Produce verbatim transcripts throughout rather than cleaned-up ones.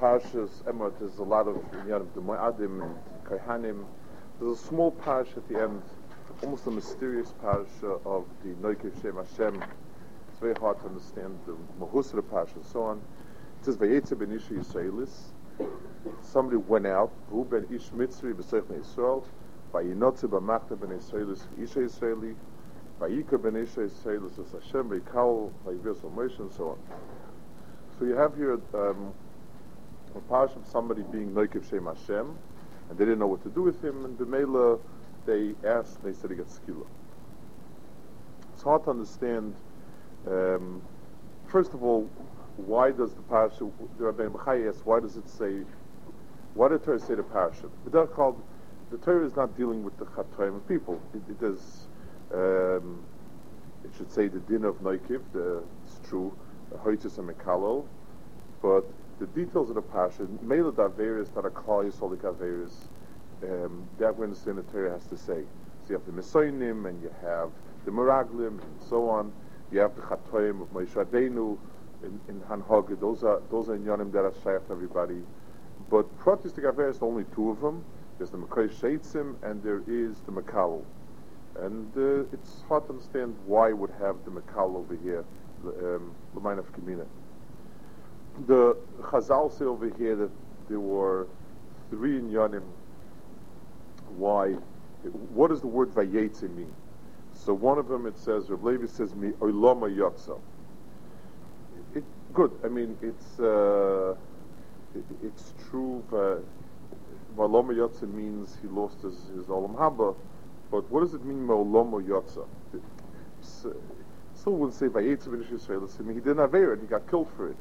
Parshas Emor, there's a lot of Inyan of the Mo'adim and Kohanim. There's a small parsha at the end, almost a mysterious parsha of the Noikev Shem Hashem. It's very hard to understand the Mahus of the parsha and so on. It says, Vayetze ben Isha Yisraelis. Somebody went out, Hu ben Ish Mitzri b'Seich Yisrael, Vayinotze b'Machta ben Yisraelis Isha Yisraeli, Vayika ben Isha Yisraelis as Hashem, Vayikal, Vayivir Moshe, and so on. So you have here um, a parsha of somebody being Noikev Shem Hashem, and they didn't know what to do with him, and B'meila they asked, they said he got skila. It's hard to understand, um, first of all, why does the parsha, the Rabbeinu B'chai asks, why does it say, why did the Torah say the parsha? But they're called, the Torah is not dealing with the Chatoim people. It, it does, um, it should say the din of Noikiv, the, it's true, Hoitzis and Mekalol, but the details of the parsha, Mela Daveris, that are Klal Yisrael Daveris, um, that we understand the Torah has to say. So you have the Mesoinim, and you have the Meraglim, and so on. You have the Chatoim of Moshe Rabbeinu in, in Hanhag. Those are those are Inyanim that are shaykh to everybody. But Protis Daveris, only two of them. There's the Mekoy Sheitzim, and there is the Mekal. And uh, it's hard to understand why it would have the Mekal over here, the um, L'mayin of Kamina. The Chazal say over here that there were three inyanim. Why? What does the word vayetze mean? So one of them, it says, Reb Levi says, "Mi oilama yotza." It good. I mean, it's uh, it, it's true. Oilama yotza means he lost his, his olam haba. But what does it mean, oilama yotza? So, so we'll say vayetze b'nish Yisrael. I mean, he didn't have it; he got killed for it.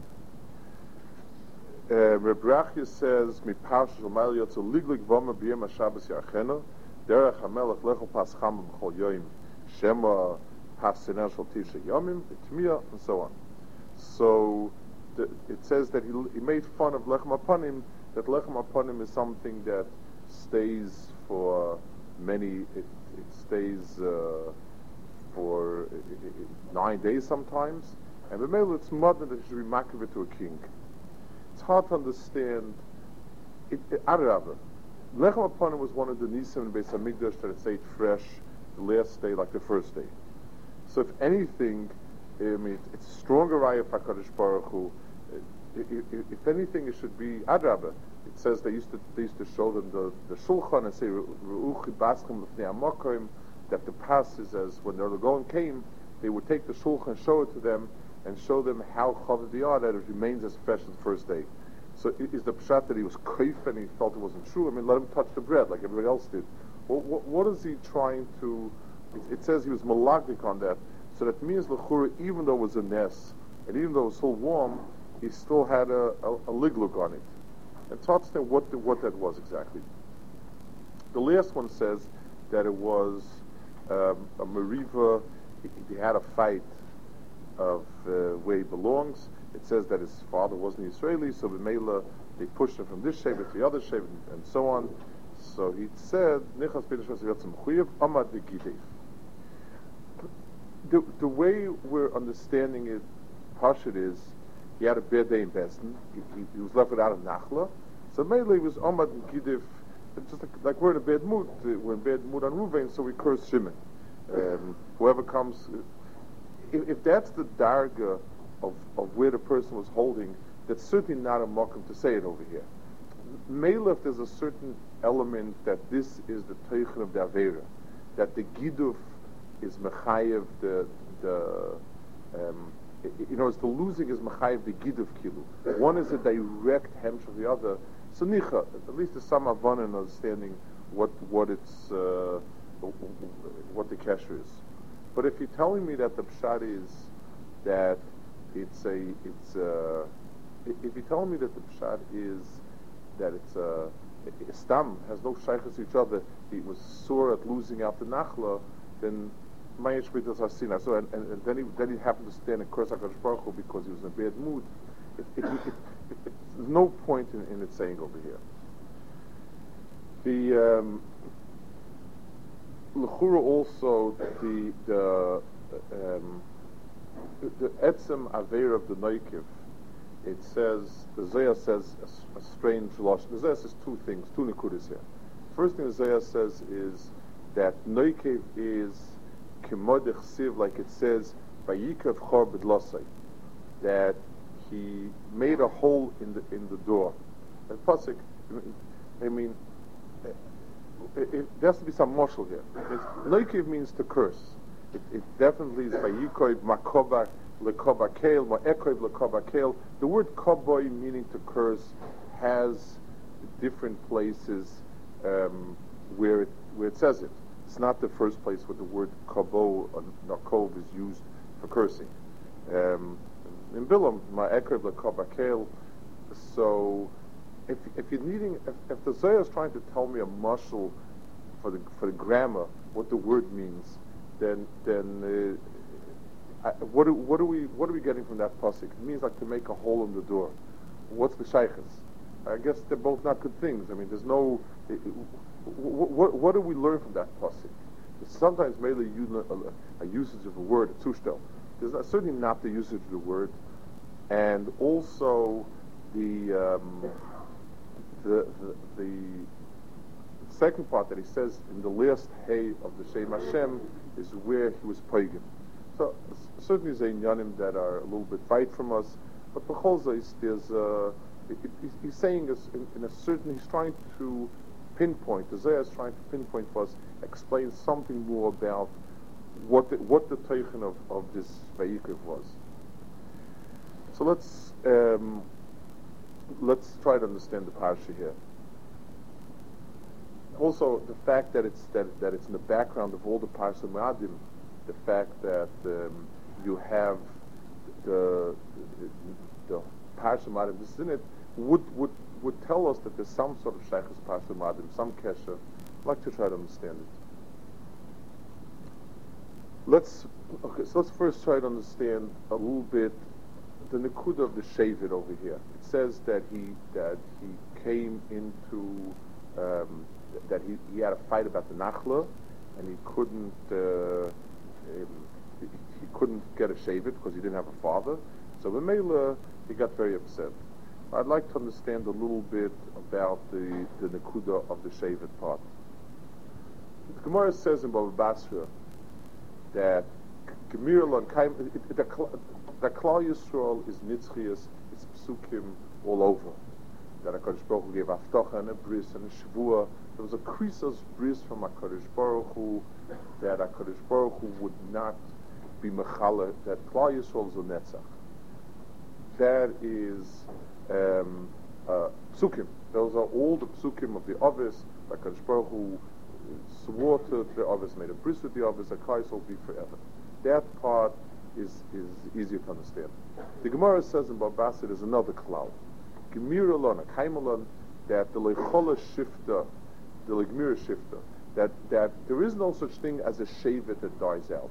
Uh, Reb Rachya says, "Mi parsha sh'mayil yotza liglig v'ama b'yem haShabbos yarchena derech hamelech lecho pascham b'chol yoyim shema pasinen shel tisha yomim v'tmiya," and so on. So the, it says that he, he made fun of lechem apanim. That lechem apanim is something that stays for many. It, it stays uh, for uh, nine days sometimes, and b'meila it's modern that you should be makriv to a king. It's hard to understand. It, it, Arava, Lechem Apanim was one of the Nisim in Beis Hamikdash that it ate fresh the last day, like the first day. So, if anything, I mean, it's a stronger raya for HaKadosh Baruch Hu. If anything, it should be Arava. It says they used to they used to show them the, the Shulchan and say Ru'uchi Baschim L'fnei HaMakom, that the passes as when the Golan came, they would take the Shulchan and show it to them, and show them how chavid they are, that it remains as fresh as the first day. So is the pshat that he was kaif and he felt it wasn't true? I mean, let him touch the bread like everybody else did. Well, what, what is he trying to... It, it says he was malagdik on that. So that means l'chura, even though it was a ness, and even though it was so warm, he still had a, a, a ligluk on it. And to understand what, the, what that was exactly. The last one says that it was um, a meriva, he, he had a fight of uh, where he belongs. It says that his father wasn't Israeli, so b'meila they pushed him from this shevet to the other shevet, and, and so on. So he said, "Nichas b'nei Shvasim Chuyev Amad v'Gidev." The the way we're understanding it, Pashut, is he had a bad day in Beston. He, he, he was left without a nachla. So meila he was Amad v'Gidev. Just like, like we're in a bad mood. We're in bad mood on Ruvain, so we curse Shimon. Um, whoever comes. If, if that's the darga of, of where the person was holding, that's certainly not a mokum to say it over here. Meila, if there's a certain element that this is the teichen of the Avera, that the giduf is mechayev the the um, you know, it's the losing is mechayev the giduf kilu. One is a direct hemsh of the other. So nicha, at least there's some avon in understanding what what it's uh, what the kesher is. But if you're telling me that the pshat is that it's a, it's a, if you're telling me that the pshat is that it's a, a stam has no shaykhs to each other, he was sore at losing out the nachla, then mayesh b'das hasina. So and, and, and then he then he happened to stand and curse HaKadosh Baruch Hu because he was in a bad mood. It, it, it, it, it, there's no point in, in it saying over here. The um, L'chura also the the um, the, the etzem aver of the noikiv it says, the Zohar says a, a strange losh. The Zohar says two things, two nekudas here. First thing the Zohar says is that Noikev is Kimodich Siv, like it says, Vayikav Chor B'dlosai, that he made a hole in the in the door. And Pasuk, I mean, it, it, there has to be some marshal here. Noikev means to curse. It, it definitely is Vayikov Makoba Lekoba Kael, Ma'ekoiv Lekoba Kael. The word Koboy, meaning to curse, has different places um, where it where it says it. It's not the first place where the word Kobo or Nakov is used for cursing. Um, in Bilam, Ma'ekoiv Lekoba Kael. So, if if you're needing, if, if the Zohar is trying to tell me a mashal for the for the grammar, what the word means, then then. Uh, I, what do what are we what are we getting from that pasuk? It means like to make a hole in the door. What's the shaykhs? I guess they're both not good things. I mean, there's no. It, it, what, what what do we learn from that pasuk? Sometimes maybe a, a, a usage of a word, a tushtel. There's not, certainly not the usage of the word, and also the um, the, the the second part that he says in the last hay of the Shem Hashem is where he was pagan. So certainly there's inyanim that are a little bit weit from us, but b'chol zos there's uh, it, it, he's saying this in, in a certain, he's trying to pinpoint, the Zohar is trying to pinpoint for us, explain something more about what the, what the teichen of, of this Vayikav was. So let's um, let's try to understand the parsha here. Also, the fact that it's that that it's in the background of all the parsha Ma'adim, the fact that um, you have the the, the Parsha Madim, this is in it, would would would tell us that there's some sort of Shaykhus Parsha Madim, some kesher. I'd like to try to understand it. Let's okay. So let's first try to understand a little bit the nekuda of the Shevet over here. It says that he that he came into um, that he, he had a fight about the Nachla, and he couldn't. Uh, Um, he, he couldn't get a shevet because he didn't have a father. So B'meila, he got very upset. I'd like to understand a little bit about the, the nekuda of the shevet part. The Gemara says in Bava Basra that the Klal Yisrael is nitzchias, it's psukim all over. That HaKadosh Baruch Hu gave Haftacha and a bris and a shvua. There was a krisas bris from HaKadosh Baruch Hu that HaKadosh Baruch Hu would not be mechala, that Klal Yisrael is a netzach. That is um, uh, psukim. Those are all the psukim of the Avis. HaKadosh Baruch Hu swore to the Avis, made a bris with the Avis, HaKais will be forever. That part is, is easier to understand. The Gemara says in Bava there's another klal. Gemiralon, a kaimalon, that the lechola shifta, the legmira shifta, that that there is no such thing as a shevet that dies out.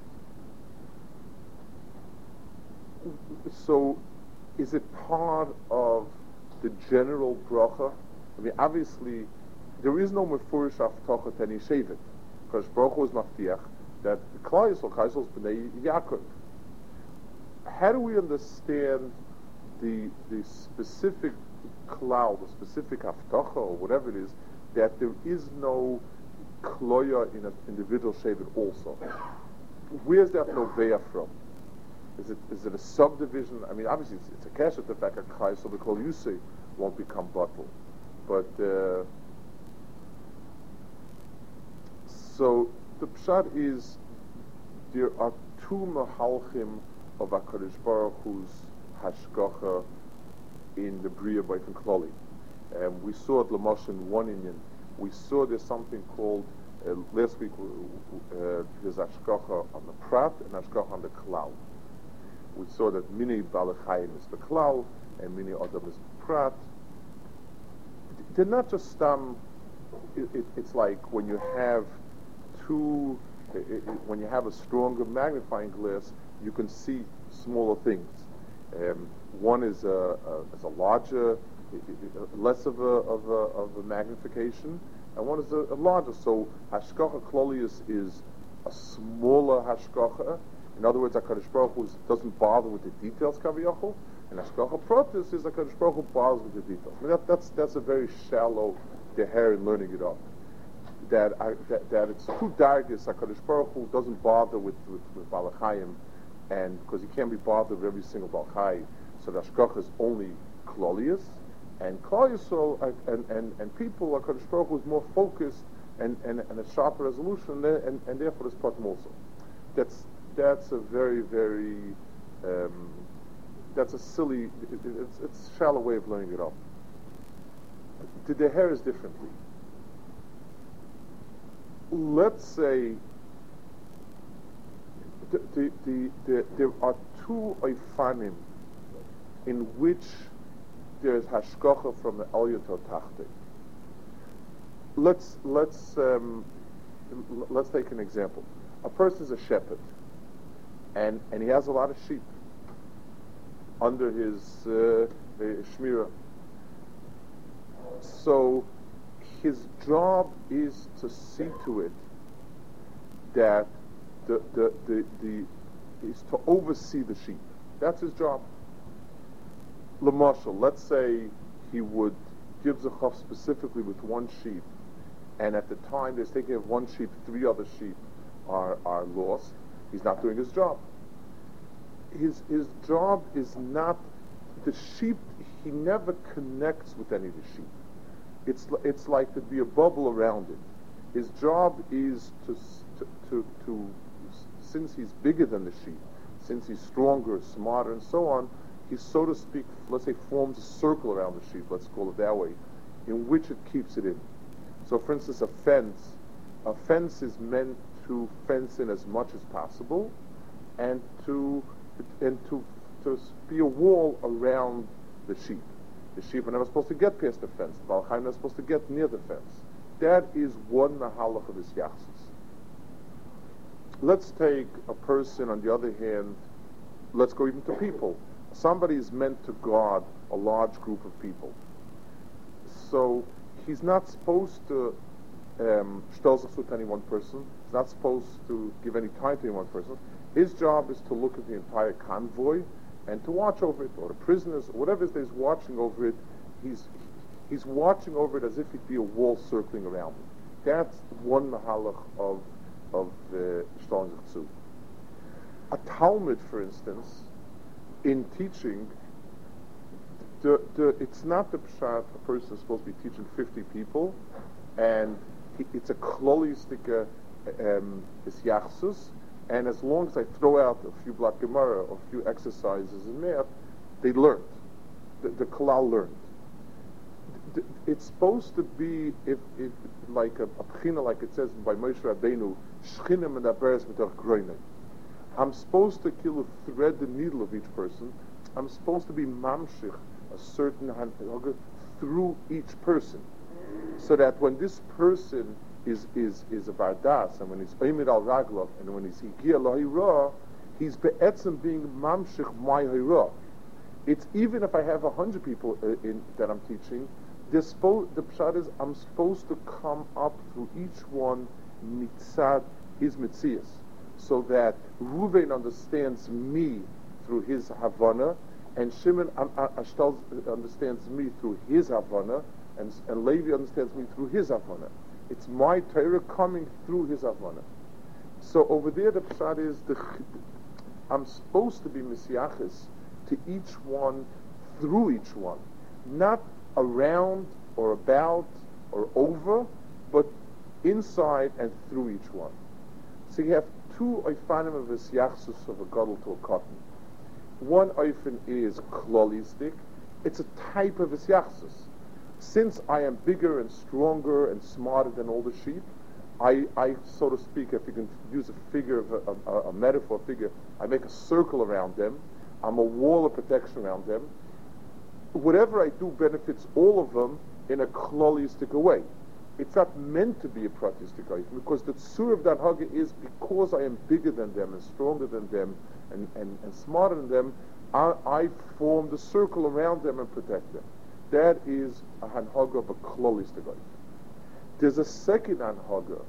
So, is it part of the general bracha? I mean, obviously, there is no mefurish haftacha to any shevet, because bracha was maftiach that the Klal Yisrael, Klal Yisrael is b'nei Yaakov. How do we understand the the specific klal, the specific haftacha or whatever it is, that there is no kloya in an individual shevet also? Where's that noveya from? Is it is it a subdivision? I mean, obviously it's, it's a keshet the fact that Klal Yisrael B'Kol Yusei won't become batel, but uh, so the pshat is there are two mahalchim of HaKadosh Baruch Hu's hashgacha in the Bria B'Ofen Klali. Um, we saw at Lamash in one Indian. We saw there's something called uh, last week. Uh, there's hashgacha on the prat and hashgacha on the klal. We saw that mini balachayim is the klal and mini adam is the prat. They're not just um. It, it, it's like when you have two. It, it, when you have a stronger magnifying glass, you can see smaller things. Um, one is a, a, is a larger, less of a, of a of a magnification, and one is a, a larger. So hashgacha klolius is a smaller hashgacha. In other words, HaKadosh Baruch Hu doesn't bother with the details kaviyachol. And Hashgacha Pratis is HaKadosh Baruch Hu bothers with the details. I mean, that, that's, that's a very shallow deher in learning it up. That, I, that, that it's too darkest, HaKadosh Baruch Hu doesn't bother with, with, with Balachayim, and because he can't be bothered with every single Balachai, so the Hashgacha is only Klolius, and Klal Yisrael, and, and, and people, HaKadosh Baruch Hu is more focused and, and, and a sharper resolution, and, and therefore this Pratim also. That's, that's a very, very, um, that's a silly, it, it's, it's a shallow way of learning it up. The deher is differently. Let's say the, the, the, the, there are two oifanim in which there is hashgacha from the Elyon to Tachte. Let's let's um, l- let's take an example. A person is a shepherd, and and he has a lot of sheep under his uh, shmirah. So his job is to see to it that the the the, the is to oversee the sheep. That's his job. L'mashal, let's say he would give zechaf specifically with one sheep, and at the time they're taking of one sheep, three other sheep are are lost. He's not doing his job. His his job is not the sheep. He never connects with any of the sheep. It's it's like to be a bubble around it. His job is to to to, to since he's bigger than the sheep, since he's stronger, smarter, and so on. He, so to speak, let's say, forms a circle around the sheep, let's call it that way, in which it keeps it in. So, for instance, a fence, a fence is meant to fence in as much as possible, and to and to to be a wall around the sheep. The sheep are never supposed to get past the fence. The Baal Chaim is supposed to get near the fence. That is one mahalach of his yachsus. Let's take a person, on the other hand, let's go even to people. Somebody is meant to guard a large group of people. So he's not supposed to um, to any one person. He's not supposed to give any time to any one person. His job is to look at the entire convoy and to watch over it, or the prisoners, or whatever it is watching over it. He's he's watching over it as if it'd be a wall circling around him. That's one mahalach of of the Shtalin Zechzu. A Talmud, for instance, in teaching, the, the, it's not the pshat a person is supposed to be teaching fifty people, and he, it's a klolistic um, yachsus, and as long as I throw out a few block gemara or a few exercises in math, they learned. The, the kalal learned. The, it's supposed to be if, if like a, a pchina, like it says by Moshe Rabbeinu, shchinim and aberes mitach groinei. I'm supposed to kill a thread the needle of each person. I'm supposed to be mamshich, a certain hanhagah, through each person, so that when this person is is is a bardas, and when he's oimid al raglov, and when he's higia lahira, he's be'etzem being mamshich my hira. It's even if I have a hundred people uh, in that I'm teaching, spo- the pshat is I'm supposed to come up through each one mitzad his mitzias, so that Reuven understands me through his Havana, and Shimon uh, uh, Ashtal understands me through his Havana, and, and Levi understands me through his Havana. It's my Torah coming through his Havana. So over there the pshat is, the, I'm supposed to be Messiachis to each one, through each one. Not around or about or over, but inside and through each one. So you have two oifanim of his yachsus of a gadol to a cotton. One oifan is klolistic. It's a type of his yachsus. Since I am bigger and stronger and smarter than all the sheep, I, I so to speak, if you can use a figure of a, a, a metaphor figure, I make a circle around them. I'm a wall of protection around them. Whatever I do benefits all of them in a klolistic way. It's not meant to be a pratistic item, because the tzur of that haga is because I am bigger than them and stronger than them and, and, and smarter than them, I, I form the circle around them and protect them. That is a hanhaga of a klolistic item. There's a second hanhaga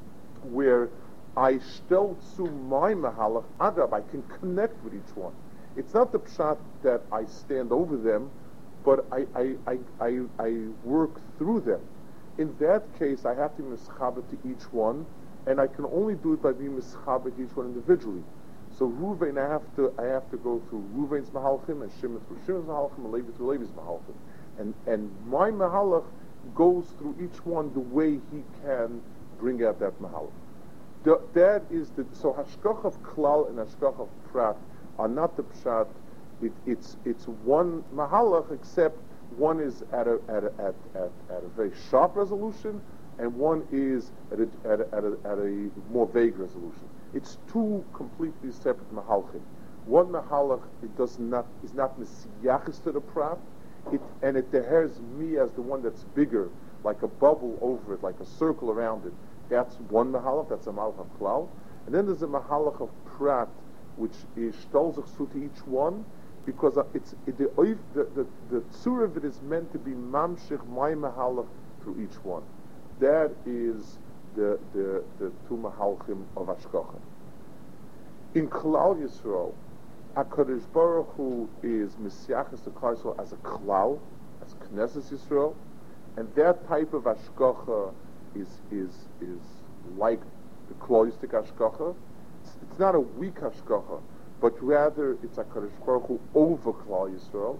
where I stel zu my mahalach adab, I can connect with each one. It's not the pshat that I stand over them, but I, I, I, I, I work through them. In that case, I have to be mischaber to each one, and I can only do it by being mischaber to each one individually. So Ruvain, I have to, I have to go through Ruvain's mahalchim, and Shimon through Shimon's mahalchim, and Levi through Levi's mahalchim. And, and my mahalach goes through each one the way he can bring out that mahalach. The, that is the, so hashkach of klal and hashkach of prat are not the pshat. It, it's it's one mahalach, except one is at a at a, at, at, at a very sharp resolution, and one is at a, at a, at a, at a more vague resolution. It's two completely separate mahalchim. One mahalach it does not is not mesiyachis to the prat, it and it tears me as the one that's bigger, like a bubble over it, like a circle around it. That's one mahalach. That's a mahalach of klal, and then there's a mahalach of prat, which is shtolzach su to each one, because it's it, the, the the the tzur of it is meant to be mamshich my mahalach through each one. That is the the the two mahalchim of hashkacha. In Klal Yisrael, HaKadosh Baruch Hu is Mesiachas the Klal Yisrael as a Klal, as Knesset Yisrael, and that type of hashkacha is is is like the kloistic hashkacha. It's, it's not a weak hashkacha, but rather it's HaKadosh Baruch Hu over Klal Yisrael.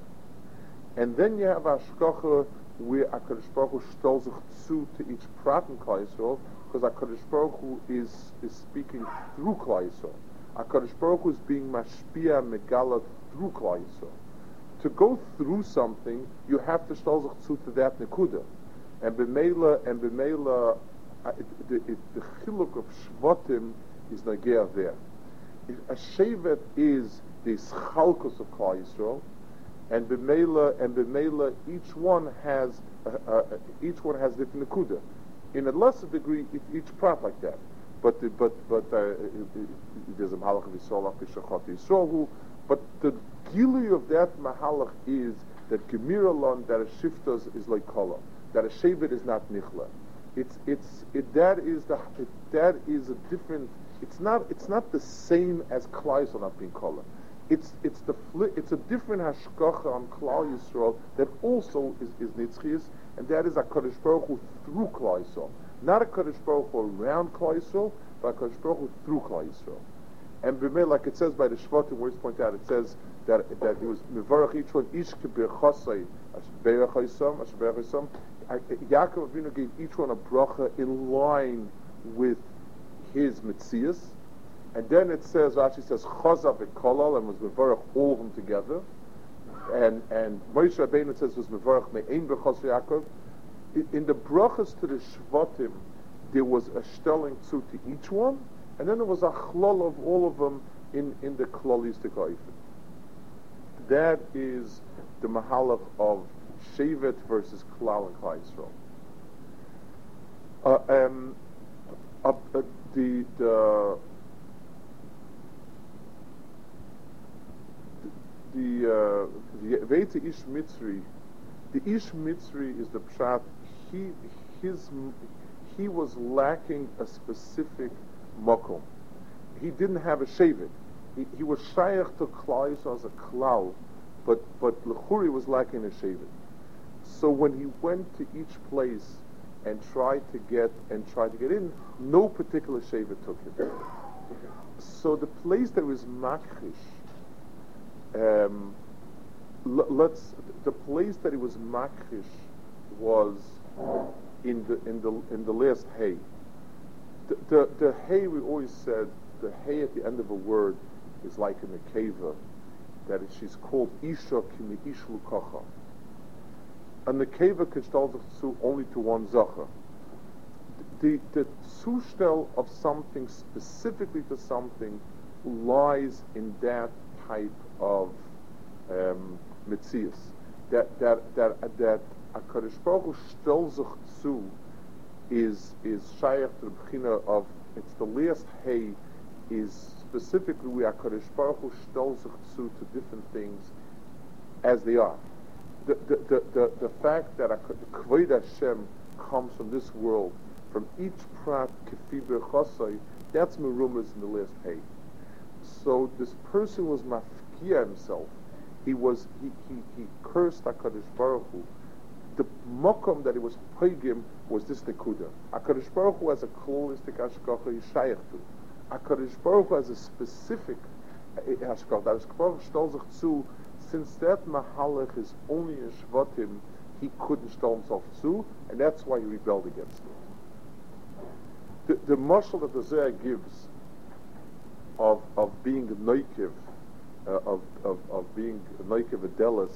And then you have hashkacha where HaKadosh Baruch Hu shtol sich zu to each prat in Klal Yisrael, because HaKadosh Baruch Hu is is speaking through Klal Yisrael. HaKadosh Baruch Hu is being mashpia megala through Klal Yisrael. To go through something, you have to shtol sich zu to that nekuda. And b'meila, and b'meila, uh, it, the, it, the chiluk of shvatim is nagea there. If a shevet is the schalkus of Klal Yisrael, and b'meila, and b'meila, each one has, uh, uh, each one has different nekuda. In a lesser degree, it, each prat like that. But the, but but uh, it, it, there's a mahalach of Yisrael, Pishachot Yisrael, but the gilui of that mahalach is that gemiralon that a shiftas is like kala. That a shevet is not nichla. It's it's it that is the it, that is a different. It's not it's not the same as Klal Yisrael not being kala. It's it's the fli, it's a different hashkacha on Klal Yisrael that also is is nitzchias, and that is HaKadosh Baruch Hu through Klal Yisrael, not HaKadosh Baruch Hu around Klal Yisrael, but HaKadosh Baruch Hu through Klal Yisrael. And b'mei, like it says by the Shvatim, where it's pointed out, it says that that it was mevarach each one ish kebirchasei ashberach haisam ashberach haisam. Yaakov Avinu gave each one a bracha in line with his mitzias, and then it says, Rashi says, Chazav et Kolal, and was mevarach all of them together, and and Moshe Rabbeinu says was mevarach me'ein b'chos Yaakov. In the brachas to the Shvatim, there was a shtelling zu to each one, and then there was a chlol of all of them in in the klolistic oifim. That is the mahalach of Shevet versus Klal and Klal Yisrael. Uh, um, uh, uh, the the the uh, the Veita Ish Mitzri, the Ish Mitzri is the pshat. He his he was lacking a specific makom. He didn't have a shevet. He, he was shayach to Klal Yisrael as a klal, but but Lechuri was lacking a shevet. So when he went to each place and tried to get and tried to get in, no particular shevet took him. So the place that was makrish, um, l- let's the place that it was makrish was in the in the in the last hay. The, the the hay, we always said the hay at the end of a word is like in the keva, that it, she's called isha kimi ishlu kacha. And the keva can stel zu only to one zacha. The the zustel of something specifically to something lies in that type of um, mitzias. That that that that HaKadosh Baruch Hu stel sich zu is is shayach to the bechina of, it's the last hay is specifically where HaKadosh Baruch Hu stel sich zu to different things as they are. The the the the, the fact that the Kvod Hashem comes from this world, from each prat kefi b'chasai, that's merumas in the last hay. So this person was mafkir Makia himself. He was he he, he cursed HaKadosh Baruch Hu. The mokom that he was pegim was this nekuda. HaKadosh Baruch Hu has a holistic hashgacha he's shaykh to. HaKadosh Baruch Hu has a specific hashgacha. HaKadosh Baruch Hu stellt sich zu, since that mahalach is only in Shvatim, he couldn't stell himself zu, and that's why he rebelled against it. The, the mashal that the Zohar gives of of being a noikiv, uh, of, of of being a noikiv adelis.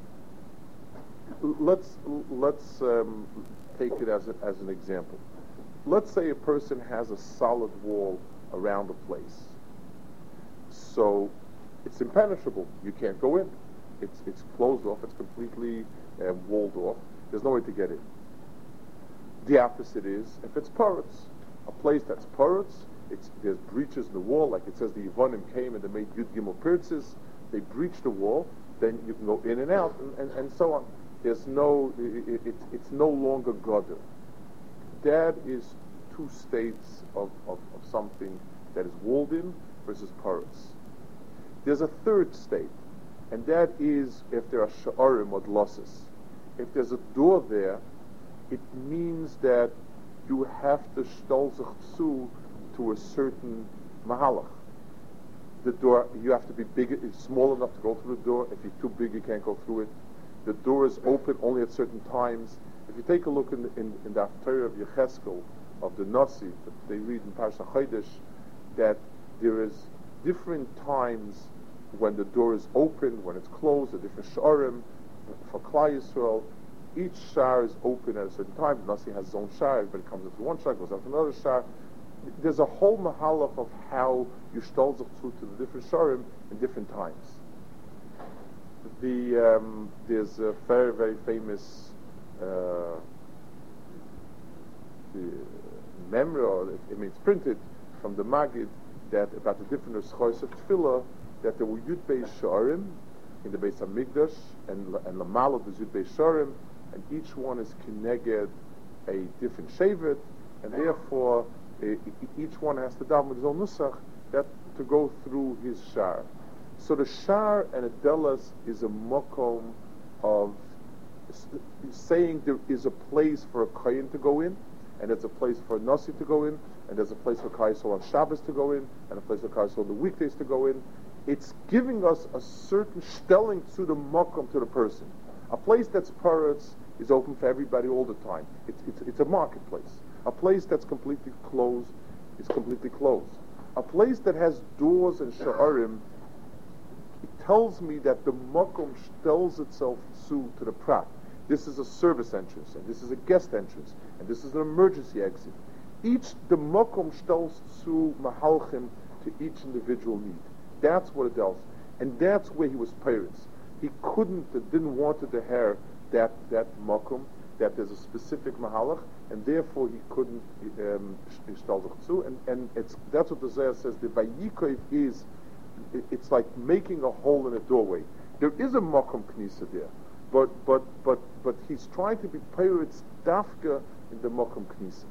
Let's let's um, take it as a, as an example. Let's say a person has a solid wall around the place, so it's impenetrable. You can't go in. It's it's closed off. It's completely uh, walled off. There's no way to get in. The opposite is if it's porous, a place that's porous. It's, there's breaches in the wall, like it says the Yevonim came and they made Yud Gimel Pirtzis. They breached the wall. Then you can go in and out, and, and, and so on. There's no, it, it, it's no longer Goder. That is two states of, of, of something that is walled in versus porous. There's a third state, and that is if there are Sha'arim or Dlosses. If there's a door there, it means that you have to Shtol Zich Zu to a certain mahalach. The door, you have to be big, it's small enough to go through the door. If you're too big, you can't go through it. The door is open only at certain times. If you take a look in the, in, in the Haftarah of Yecheskel, of the Nasi, that they read in Parsha Chodesh, that there is different times when the door is open, when it's closed, the different Sha'arim. For Klal Yisrael, each shar is open at a certain time. The Nasi has his own shar, everybody comes into one shar, goes out to another shar. There's a whole mahalach of how you shtol zich zu to the different sharim in different times. The um, there's a very very famous uh, the memory, or it, I mean it's printed from the Magid, that about the different schos of tefillah, that there were yud beis sharim in the Beis Hamikdash, and and lamal of the yud beis sharim, and each one is kineged a different shevet, and therefore each one has to daven with his own nusach that to go through his shar. So the shar and a delas is a mokom of saying there is a place for a kohen to go in, and there's a place for a nasi to go in, and there's a place for kaisel on Shabbos to go in, and a place for kaisel on the weekdays to go in. It's giving us a certain stelling to the mokom to the person. A place that's paratz is open for everybody all the time. It's it's, it's a marketplace. A place that's completely closed is completely closed. A place that has doors and sha'arim, it tells me that the makom tells itself to, to the prat. This is a service entrance, and this is a guest entrance, and this is an emergency exit. Each, the makom tells to mahalchim to each individual need. That's what it does. And that's where he was pirates. He couldn't, didn't want to have that, that makom, that there's a specific mahalach, and therefore he couldn't um, shtal zich zu, and and it's that's what the Zohar says. The vayikov is, it, it's like making a hole in a doorway. There is a makom knisa there, but but but but he's trying to be pirates dafka in the makom knisa.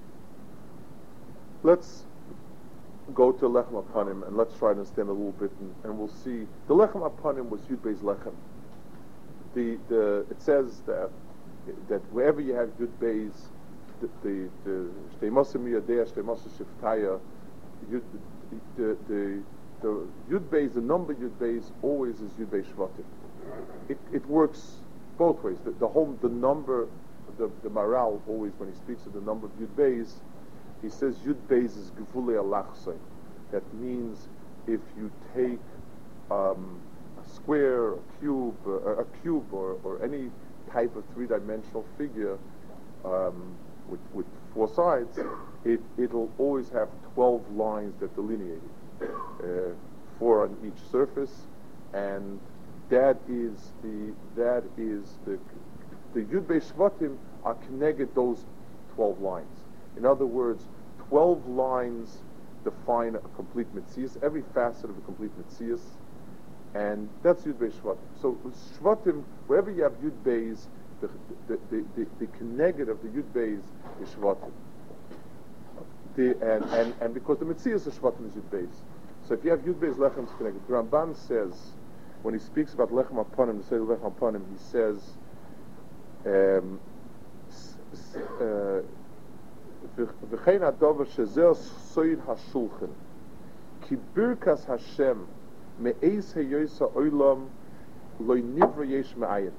Let's go to lechem apanim and let's try to understand a little bit, and, and we'll see. The lechem apanim was yud beis lechem. The the it says that that wherever you have yud beis, the the the shteimosim yadeh shteimosim shiftaya, the the the yud beis, the number yud beis always is yud beis shvatim. It it works both ways. The, the whole the number, the the Maral always when he speaks of the number of yud beis, he says yud beis is gevulei alachsei. That means if you take um, a square, a cube, uh, a cube, or or any type of three-dimensional figure um, with, with four sides, it, it'll always have twelve lines that delineate it, uh, four on each surface, and that is the that is the the Yud Beis Shvatim are connected those twelve lines. In other words, twelve lines define a complete Metzias, every facet of a complete Metzias. And that's Yud Beis Shvatim. So Shvatim, wherever you have Yud Beis, the the the, the, the connected of the Yud Beis is Shvatim. The, and, and, and because the Metzias of Shvatim is Yud Beis. So if you have Yud Beis Lechem, it's connected. The Ramban says, when he speaks about Lechem Aponim, the Seder Lechem Aponim, he says, um, V'chein hadover shezer soid hashulchan ki birkas Hashem me'ez heyosa olam loy nivra yesh me'ayin.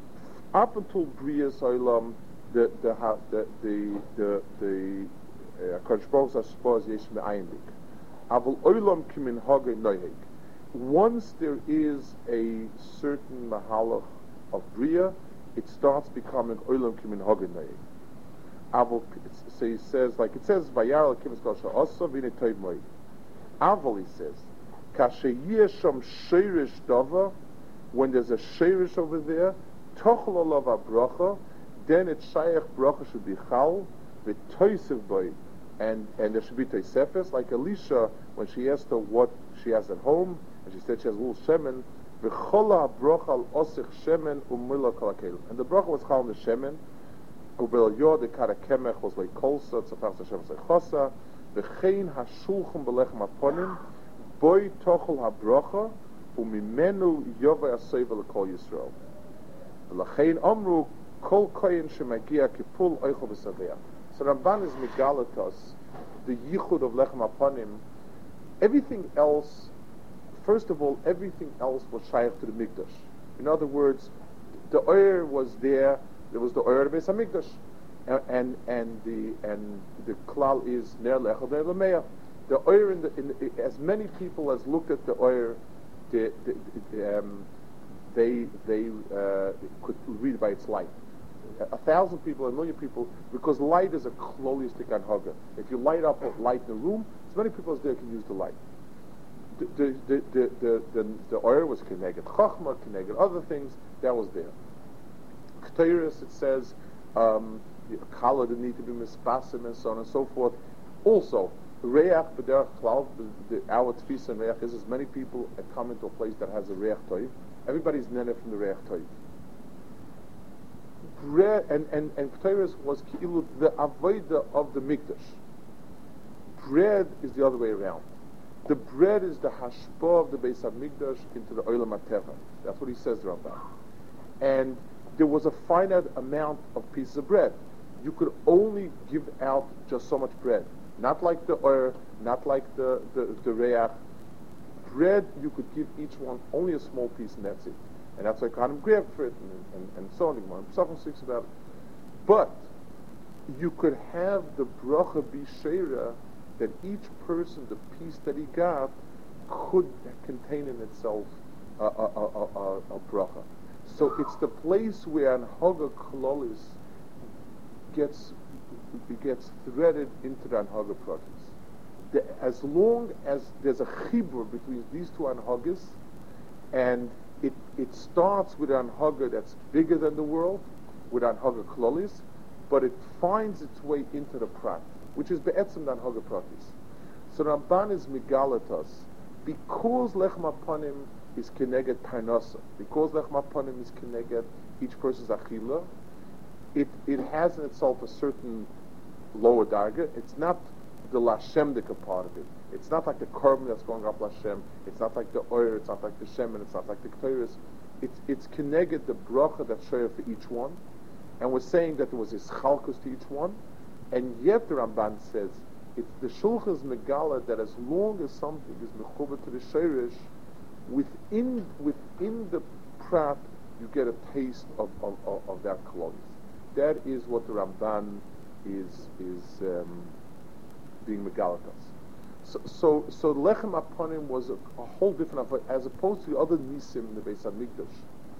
Up until Brias Olam, the the the the the the Hakadosh Baruch Hu suppose yesh me'ayin dik. Avol olam kimin hagei noheg. Once there is a certain mahalach of Bria, it starts becoming olam kimin hagei noheg. Avol, so he says, like it says, Vayar Elokim es kol she'asa v'hinei tov moed. Avol, he says, kasher yesham sheirish dava, when there's a sheirish over there, tochel olav bracha, then it's shaykh bracha should be chal, v'toysev boy, and and there should be toysefes, like Elisha, when she asked her what she has at home, and she said she has a little shemen, v'chola bracha al osich shemen umila kol hakel, and the bracha was chal on the shemen, ubel yor the kara kemech was like kolsa, it's a pas Hashem was like chosa, v'chein hashulchan belechem aponim, boy tochel ha-bracha, umimenu yova yaseva l'kol Yisrael. L'chein amru kol koyin shemagia kipul oichel v'saveya. So Ramban is megalatos, the yichud of lechem aponim. Everything else, first of all, everything else was shaykh to the mikdash. In other words, the oyer was there. There was the oyer of Beis Hamikdash, and, and and the and the klal is ner lechel ner lemeya. The oyer in the, in the as many people as looked at the oyer, the, the, the, um, they they uh, could read by its light. A, a thousand people, a million people, because light is a klolistic anhaga. If you light up a light in a room, as many people as there can use the light. The the the the the, the, the oyer was connected, chachma connected, other things that was there. Ketores, it says, um, kala didn't need to be mispasim and so on and so forth. Also, reach b'derech klal, our tfisa and reach is as many people come into a place that has a reach toiv. Everybody's nene from the reach toiv. Bread and and and Ketores was ki'ilu the avodah of the mikdash. Bread is the other way around. The bread is the hashpah of the Beis Hamikdash into the olam hateva. That's what he says, Rambam. And there was a finite amount of pieces of bread. You could only give out just so much bread. Not like the oyer, not like the, the, the reach. Bread, you could give each one only a small piece and that's it. And that's why Kohanim grabbed for it and, and, and so on. Something speaks about it. But you could have the bracha be sheira, that each person, the piece that he got, could contain in itself a, a, a, a, a bracha. So it's the place where an Haga Klolis gets gets threaded into the Anhaga projects. The, as long as there's a chibur between these two Anhagas, and it it starts with an Anhaga that's bigger than the world, with Anhaga Klolis, but it finds its way into the Prat, which is Be'etzim the Anhaga Pratis. So Ramban is Megalatas, because Lechem Aponim is keneged parnasa, because lechem aponim is keneged each person's achila, it it has in itself a certain lower darga. It's not the lashemdika part of it. It's not like the korban that's going up lashem. It's not like the oyer. It's not like the shemen. It's not like the ketores. It's it's keneged the bracha that's share for each one, and we're saying that there was this chalkus to each one, and yet the Ramban says it's the shulchan's megala that as long as something is mechuba to the sheirish, Within within the prat, you get a taste of, of, of, of that klolis. That is what the Ramban is is um, being megalatas. So so so lechem aponim was a, a whole different, as opposed to the other nisim in the Beis Hamikdash.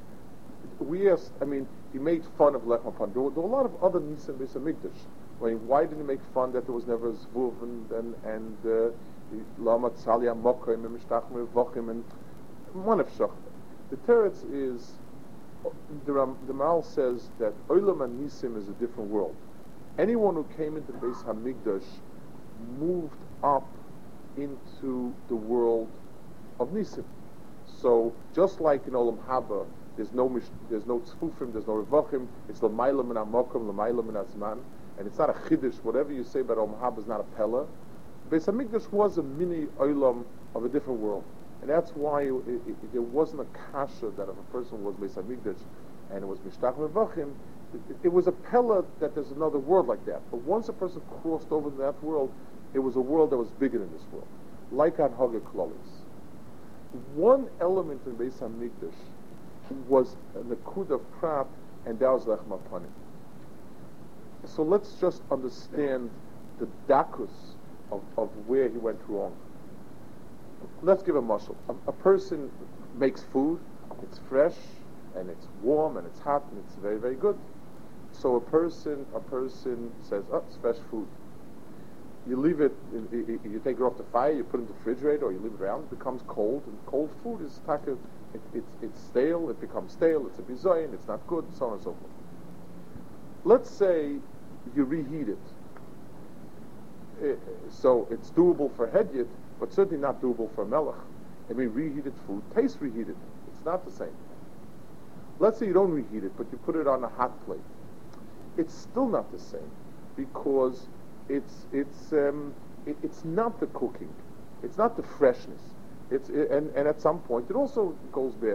We asked, I mean, he made fun of lechem aponim. There were, there were a lot of other nisim in Beis Hamikdash. I mean, why didn't he make fun that there was never a zvuv and and and lama tzalia mokim and mishtachmer vochim and one of shach. The teretz is the Ram, the Maral says that Olam and Nisim is a different world. Anyone who came into the Beis Hamikdash moved up into the world of Nisim. So just like in Olam Haba, there's no mish, there's no tzfufim, there's no revachim. It's l'mayla min hamokim, l'mayla min hazman, and it's not a chiddush. Whatever you say about Olam Haba is not a pella. Beis Hamikdash was a mini olam of a different world, and that's why it, it, it, there wasn't a kasha that if a person was Beis Hamikdash and it was Mishtach Mevachim, it, it was a pella that there's another world like that. But once a person crossed over to that world, it was a world that was bigger than this world, like on Haga Klolis. One element in Beis Hamikdash was a Nakud of Prat, and that was Lechem Apanim. So let's just understand the dakus of, of where he went wrong. Let's give a mashal. A, a person makes food, it's fresh, and it's warm, and it's hot, and it's very, very good. So a person, a person says, oh, it's fresh food. You leave it, you, you take it off the fire, you put it in the refrigerator, or you leave it around, it becomes cold, and cold food is taka, it, it's, it's stale, it becomes stale, it's a bizoyin, it's not good, so on and so forth. Let's say you reheat it. Uh, so it's doable for hedyot, but certainly not doable for melech. I mean, reheated food tastes reheated. It's not the same. Let's say you don't reheat it, but you put it on a hot plate. It's still not the same, because it's it's um, it, it's not the cooking, it's not the freshness. It's it, and and at some point it also goes bad.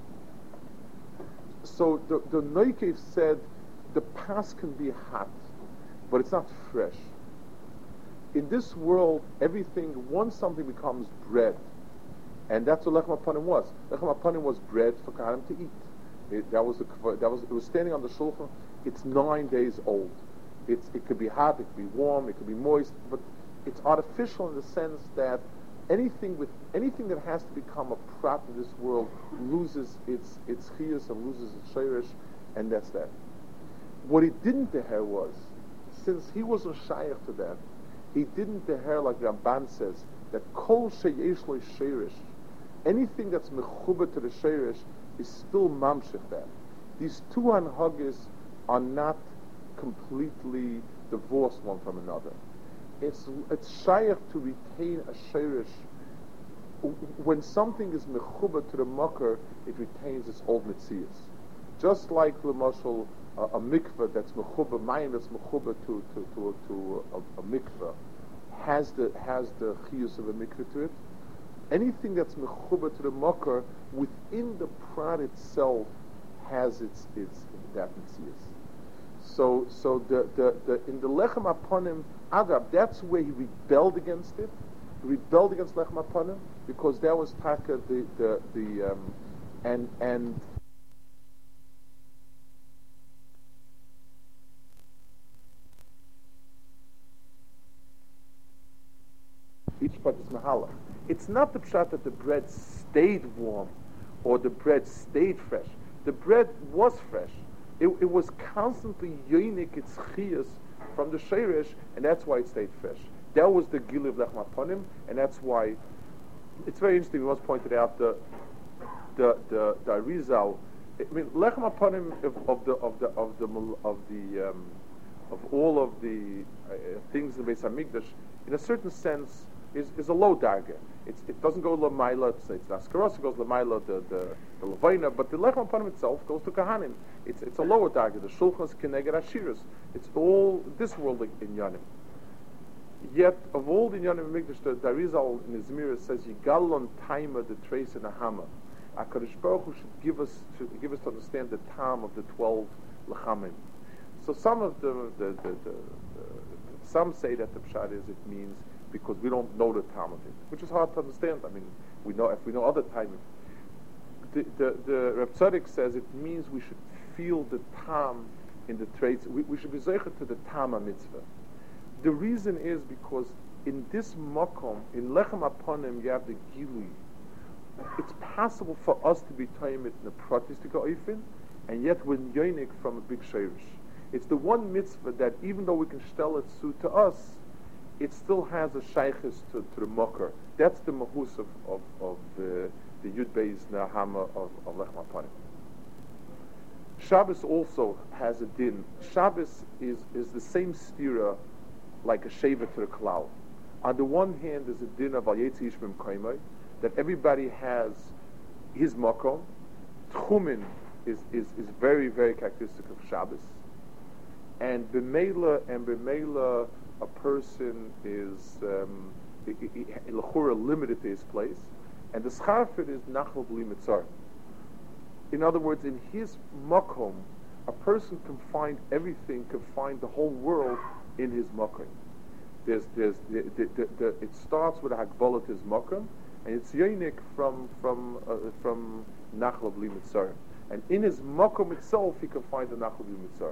So the the Neikev said the pas can be hot, but it's not fresh. In this world, everything, once something becomes bread, and that's what Lechem Apanim was. Lechem Apanim was bread for Kohanim to eat. It, that was the, that was it was standing on the shulchan. It's nine days old. It's it could be hot, it could be warm, it could be moist, but it's artificial in the sense that anything with anything that has to become a prat in this world loses its its chiyus and loses its sheirish, and that's that. What he didn't deher was, since he wasn't shayach to that, he didn't deher like Ramban says that kol sheyesh lo sheirish, anything that's mechuba to the sheirish is still mamshich that. These two anhagis are not completely divorced one from another. It's it's shayach to retain a sheirish. When something is mechuba to the makar, it retains its old mitzias. Just like l'mashal a, a mikveh that's mechuba, mayim that's mechuba to to to, to a, a mikveh has the has the chiyus of a mikveh to it. Anything that's mechuba to the makar within the prat itself has its its that mitzias. So so the, the, the in the Lechem Apanim Agab, that's where he rebelled against it. He rebelled against Lechem Apanim because that was taka the the, the um, and and each part is mahalach. It's not the pshat that the bread stayed warm or the bread stayed fresh. The bread was fresh. It, it was constantly yoinik its chiyas from the sheirish, and that's why it stayed fresh. That was the gil of Lechem Apanim, and that's why it's very interesting. We once pointed out the the the, the Arizal. I mean, Lechem Apanim of, of the of the of the of the um, of all of the uh, things in Beis Hamikdash, in a certain sense, is, is a low darga. It's, it doesn't go l'mayla, it's, it's Naskaros, it goes l'mayla, the, the, the Levina, but the Lechem Apanim itself goes to Kahanim. It's, it's a lower darga. The Shulchan is Keneged Ashiras. It's all this world in Yanim. Yet, of all the Yanim in Mikdash, the Arizal in Izmir says, Yigalon Taima, the trace in a hammer. HaKadosh Baruch Hu should give us to give us to understand the time of the twelve Lechamim. So some of the, the, the, the, the some say that the pshat is it means because we don't know the time of it, which is hard to understand. I mean, we know if we know other timing. The the, the Reb Tzadok says it means we should feel the tam in the traits. We, we should be zeicher to the tam mitzvah. The reason is because in this makom, in Lechem Apanim, you have the gilui. It's possible for us to be taimit in a pratistika oifin, and yet we're yoinik from a big sheirish. It's the one mitzvah that even though we can stel it suit to us, it still has a shaykhis to, to the mocker. That's the mahus of, of, of the, the Yud Beis Nahama of, of Lechem Apanim. Shabbos also has a din. Shabbos is, is the same stira like a shaver to the klal. On the one hand, there's a din of Al Yetzi Yishmim Kaimai, that everybody has his makom. Tchumen is, is, is very, very characteristic of Shabbos. And b'meila and b'meila, a person is um, l'chura limited to his place, and the scharfet is nachal b'li mitzar. In other words, in his makom, a person can find everything, can find the whole world in his makom. There's, there's, the, the, the, the, it starts with a hagbalat his makom, and it's yonik from from uh, from nachal b'li mitzar. And in his makom itself, he can find the nachal b'li mitzar.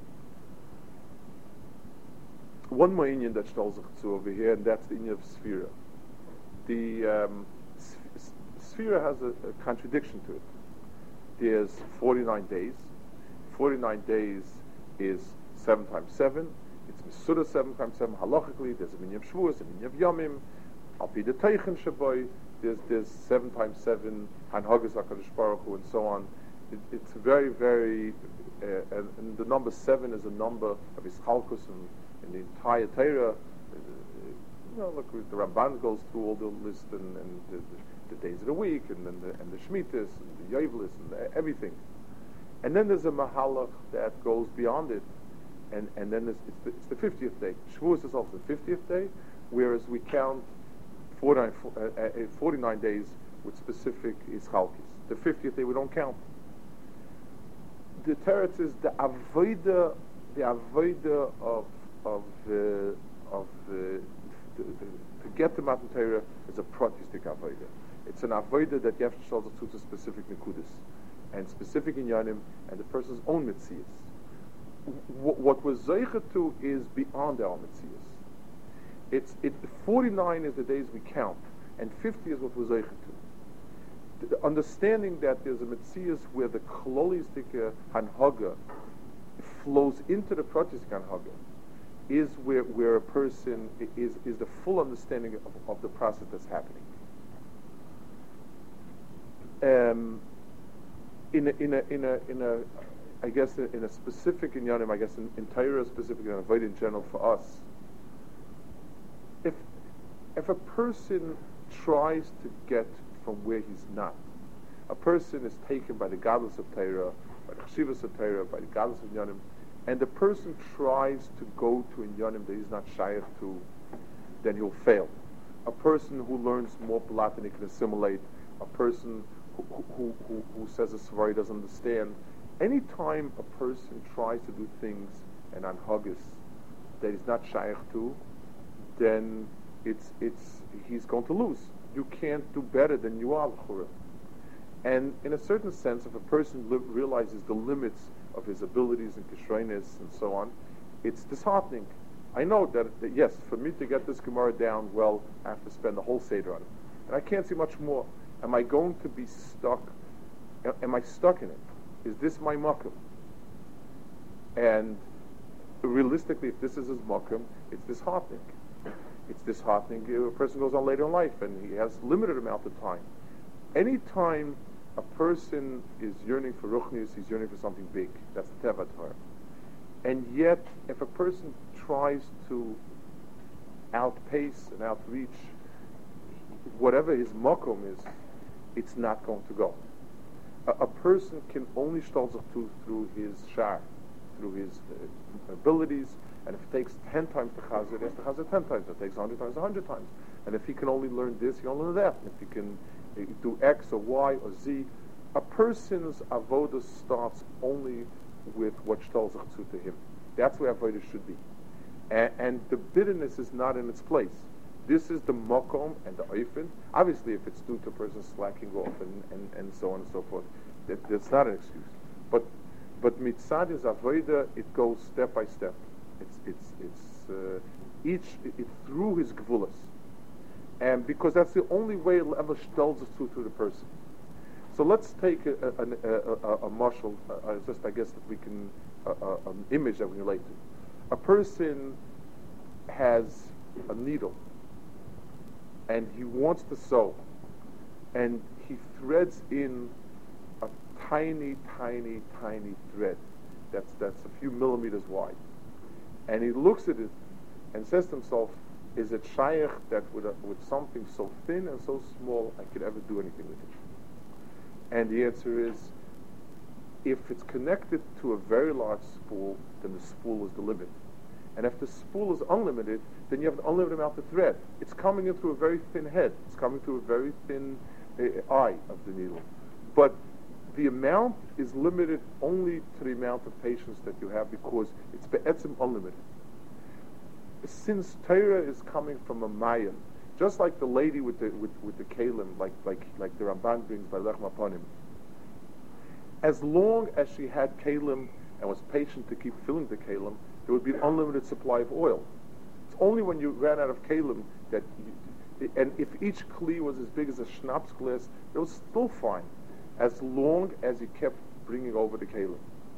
One more inyan that shtalls zu over here, and that's the inyan of Sphira. The um, Sphira has a, a contradiction to it. There's forty-nine days. forty-nine days is seven times seven. It's Mesuda seven times seven. Halachically, there's a minyan of Shavuos, a minyan of Yomim. Al pi the Teichen Shaboy, there's there's seven times seven Hanhagas HaKadosh Baruch Hu, and so on. It, it's very, very, uh, and, and the number seven is a number of Ischalkus and in the entire Torah. Uh, you know, look, the Ramban goes through all the list and, and the, the, the days of the week, and then the, and the Shemitas and the Yovelis and the, everything. And then there's a Mahalach that goes beyond it, and and then it's, it's, the, it's the fiftieth day. Shavuos is also the fiftieth day, whereas we count forty-nine, uh, uh, forty-nine days with specific Ischalkis. The fiftieth day we don't count. The teretz is the avoida, the avoida of of uh, of uh, the, the, to get the Matan Torah is a pratistic avoida. It's an avoida that you have to show to specific nekudas and specific inyanim and the person's own mitzias. W- what we're zeicha to is beyond our mitzias. It's it. forty-nine is the days we count, and fifty is what we're zeicha to. The understanding that there's a mitzias where the klolistic hanhaga flows into the pratistic hanhaga is where where a person is is the full understanding of, of the process that's happening. Um, in a, in a in a in a I guess in a specific inyanim, I guess in, in Torah specific and avoid in general for us. If if a person tries to get from where he's not, a person is taken by the godless of Torah, by the chshivas of Torah, by the godless of inyanim, and the person tries to go to inyanim that he's not shaykh to, then he'll fail. A person who learns more Platonic can assimilate. A person who who, who, who says a svar he doesn't understand. Anytime a person tries to do things and anhagas that he's not shaykh to, then it's it's he's going to lose. You can't do better than you are, l'chura. And in a certain sense, if a person li- realizes the limits of his abilities and kishreines and so on, it's disheartening. I know that, that yes, for me to get this Gemara down, well, I have to spend the whole Seder on it. And I can't see much more. Am I going to be stuck? Am I stuck in it? Is this my makom? And realistically, if this is his makom, it's disheartening. It's disheartening. A person goes on later in life and he has limited amount of time. Anytime a person is yearning for ruchnius, he's yearning for something big. That's the Teva Torah. And yet, if a person tries to outpace and outreach whatever his makom is, it's not going to go. A, a person can only shtalzach to through his shar, through his uh, abilities. And if it takes ten times to chazer, he has to chazer ten times. If it takes a hundred times, a hundred times. And if he can only learn this, he can only learn that. If he can uh, do X or Y or Z, a person's avodah starts only with what shtalzach to him. That's where avodah should be. And, and the bitterness is not in its place. This is the makom and the oifen. Obviously, if it's due to a person slacking off and, and, and so on and so forth, that, that's not an excuse. But but mitzad is avodah, it goes step by step. It's it's it's uh, each it, it through his gvulas, and because that's the only way it'll ever shtelz to to the person. So let's take a, a, a, a, a marshal, uh, just I guess that we can uh, uh, an image that we can relate to. A person has a needle, and he wants to sew, and he threads in a tiny, tiny, tiny thread that's that's a few millimeters wide. And he looks at it and says to himself, is it shaykh that with, a, with something so thin and so small I could ever do anything with it? And the answer is, if it's connected to a very large spool, then the spool is the limit. And if the spool is unlimited, then you have an unlimited amount of thread. It's coming in through a very thin head. It's coming through a very thin uh, eye of the needle. But the amount is limited only to the amount of patience that you have, because it's be'etzim unlimited. Since Torah is coming from a mayim, just like the lady with the with, with the kalim, like like like the Ramban brings by Lechem Aponim, as long as she had kalim and was patient to keep filling the kalim, there would be an unlimited supply of oil. It's only when you ran out of kalim that, you, and if each kli was as big as a schnapps glass, it was still fine, as long as you kept bringing over the kalim.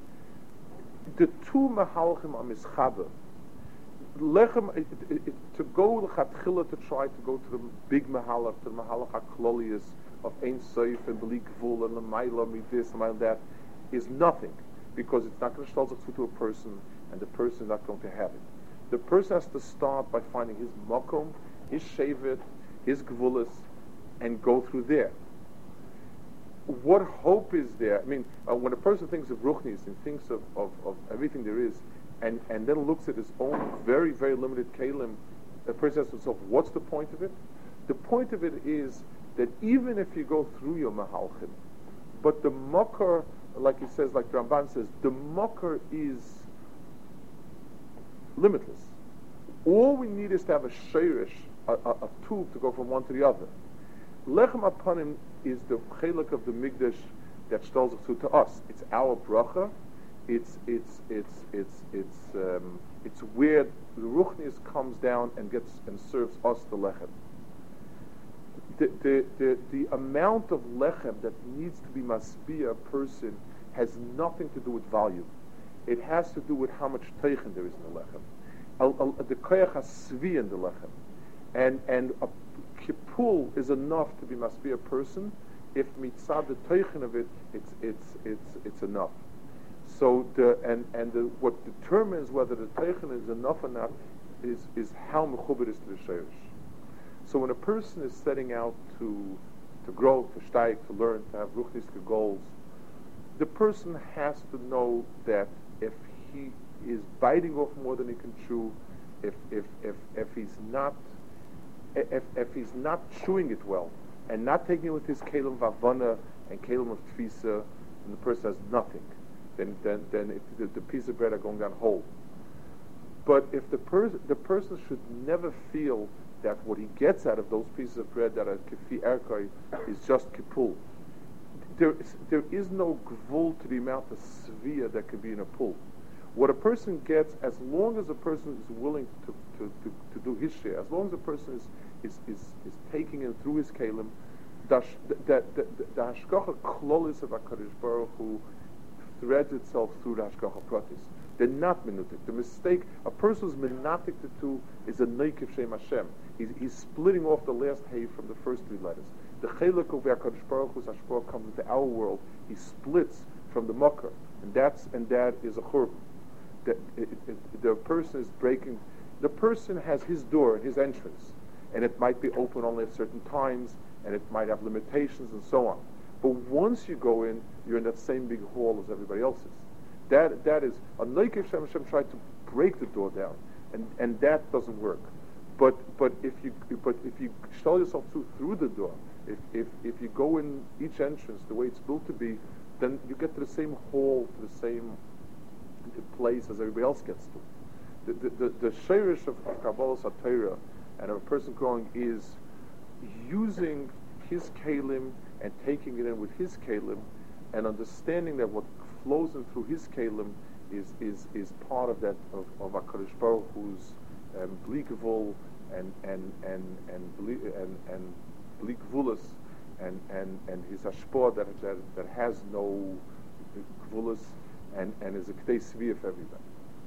The two mahalchim are mischaber. Lechem, it, it, it, to go l'chatchila, to try to go to the big mahalach, to the mahalach haklolius of Ein Sof and B'li Gvul and L'mayla Midis and like that, is nothing, because it's not going to shtol to a person, and the person is not going to have it. The person has to start by finding his makom, his shevet, his gvulis, and go through there. What hope is there? I mean, uh, when a person thinks of ruchnis and thinks of, of, of everything there is, and, and then looks at his own very, very limited kalim, the person asks himself, what's the point of it? The point of it is that even if you go through your mahalchim, but the makar, like he says, like the Ramban says, the makar is limitless. All we need is to have a sheirish, a, a, a tube to go from one to the other. Lechem Aponim is the chelik of the Migdash that shtolz to us. It's our bracha. It's it's it's it's it's um, it's where the ruchnis comes down and gets and serves us the lechem. The the the, the amount of lechem that needs to be masbia a person has nothing to do with volume. It has to do with how much teichen there is in the lechem. Al, al, the koyach hasvi in the lechem, and and a kipul is enough to be masbia a person. If mitzad the teichen of it, it's it's it's it's enough. So the and and the, what determines whether the teichen is enough or not is is how mechuber is to the sheirish. So when a person is setting out to to grow, to steig, to learn, to have ruchniske goals, the person has to know that if he is biting off more than he can chew, if if if if he's not if if he's not chewing it well and not taking it with his kelim vavana and kelim of tfisa, and the person has nothing, then then then it, the, the piece of bread are going down whole. But if the person the person should never feel that what he gets out of those pieces of bread that are kefi erkai is just kipul. There is, there is no gvul to the amount of svia that can be in a pull. What a person gets, as long as a person is willing to, to, to, to do his share, as long as a person is is, is, is taking it through his kalim, the the hashgacha klolis of HaKadosh Baruch Hu threads itself through the hashgacha pratis. They're not minutik. The mistake a person is minatik to is a neikev shem Hashem. He's, he's splitting off the last hay from the first three letters. The chelik of HaKadosh Baruch Hu's hashpah comes into our world. He splits from the makar, and that's and that is a churban. The, it, it, the person is breaking. The person has his door and his entrance, and it might be open only at certain times, and it might have limitations and so on. But once you go in, you're in that same big hall as everybody else is. That that is a neikev shem Hashem tried to break the door down, and, and that doesn't work. But but if you but if you shell yourself through through the door, if if if you go in each entrance the way it's built to be, then you get to the same hall, to the same place as everybody else gets to. The the the, the sheirish of, of Kabbalah Satira and of a person growing is using his kalim and taking it in with his kalim, and understanding that what flows in through his kalim is is is part of that of, of HaKadosh Baruch Hu's um, blikvul and and and and and and, and blikvulus and and and his hashpah that that that has no gvulus and and is a k'tei svi of everybody.